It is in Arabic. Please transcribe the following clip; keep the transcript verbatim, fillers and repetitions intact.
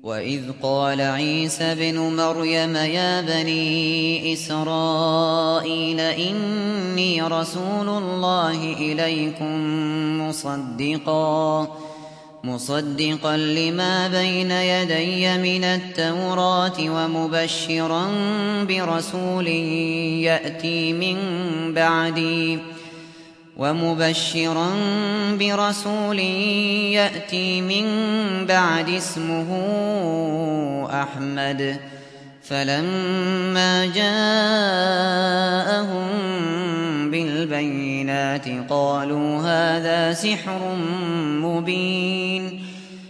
وإذ قال عيسى ابن مريم يا بني إسرائيل إني رسول الله إليكم مصدقا مصدقا لما بين يدي من التوراة ومبشرا برسول يأتي من بعدي ومبشرا برسول يأتي من بعد اسمه أحمد. فلما جاءهم بالبينات قالوا هذا سحر مبين